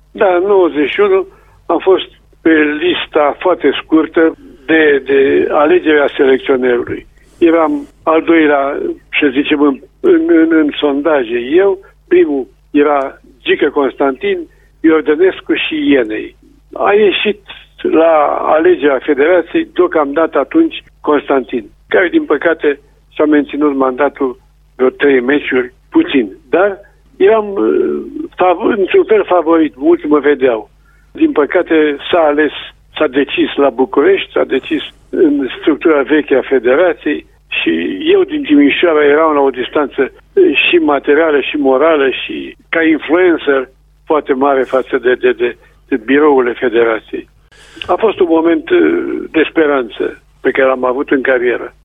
Da, în 91 am fost pe lista foarte scurtă de alegerea selecționerului. Eram al doilea, să zicem, în sondaje. Eu, primul era Gică Constantin, Iordănescu și Ienei. A ieșit la alegerea Federației deocamdată atunci Constantin, care din păcate și-a menținut mandatul vreo 3 meciuri, puțin. Dar eram într-un fel favorit, mulți mă vedeau. Din păcate s-a decis la București, s-a decis în structura veche a Federației și eu din Timișoara eram la o distanță și materială și morală și ca influencer foarte mare față de birourile Federației. A fost un moment de speranță pe care l-am avut în carieră.